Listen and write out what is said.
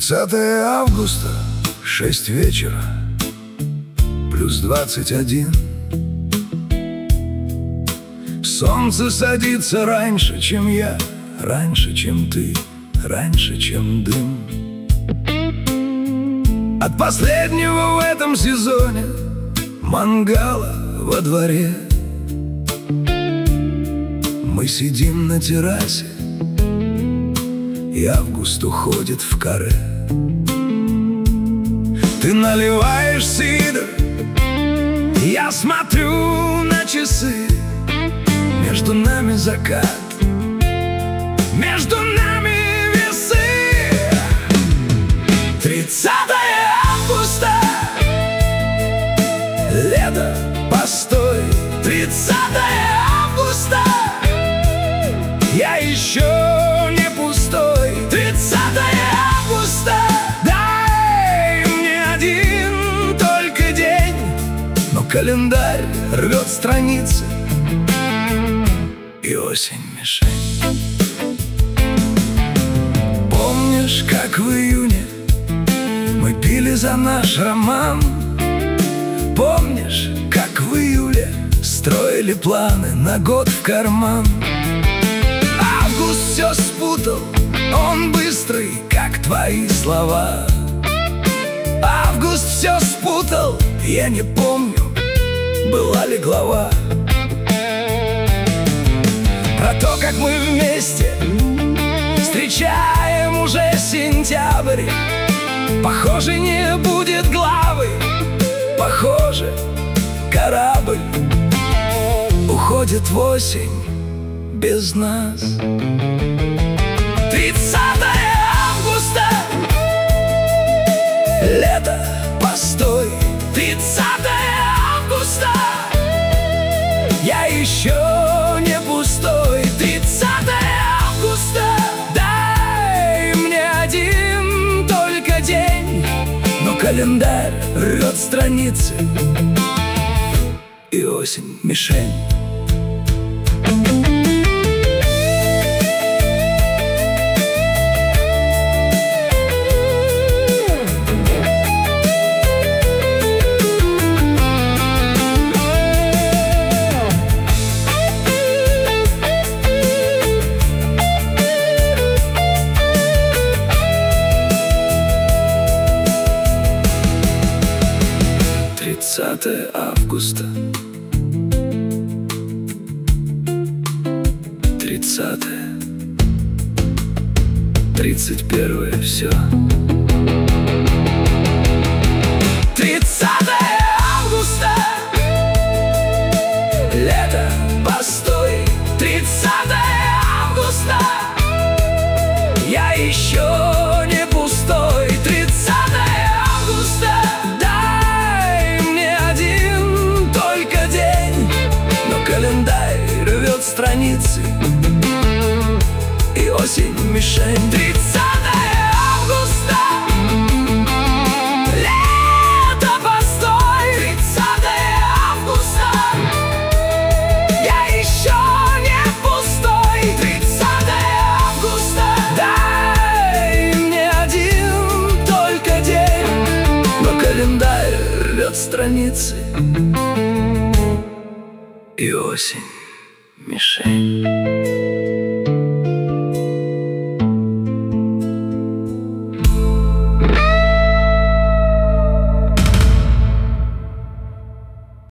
30 августа, 6 вечера, плюс 21. Солнце садится раньше, чем я, раньше, чем ты, раньше, чем дым. От последнего в этом сезоне мангала во дворе мы сидим на террасе, и август уходит в каре. Ты наливаешь сидр, я смотрю на часы. Между нами закат, между нами весы. 30 августа, лето, постой. 30 августа, я еще не пустой. 30 августа, дай мне один только день. Но календарь рвет страницы, и осень мишень. Помнишь, как в июне мы пили за наш роман? Помнишь, как в июле строили планы на год в карман? Август все спутал, он быстрый, как твои слова. Август все спутал, я не помню, была ли глава про то, как мы вместе встречаем уже сентябрь. Похоже, не будет главы, похоже, корабль уходит в осень без нас. 30 августа, лето, постой. 30 августа, я еще не пустой. 30 августа, дай мне один только день. Но календарь рвет страницы, и осень мишень. Августа, 30, 31, все. 30 августа, лето, постой. 30 августа, я еще не пустой. 30 августа, календарь рвет страницы, и осень мишень. 30 августа, лето, постой. 30 августа, я еще не пустой. 30 августа, дай мне один только день. Но календарь рвет страницы, и осень мишень.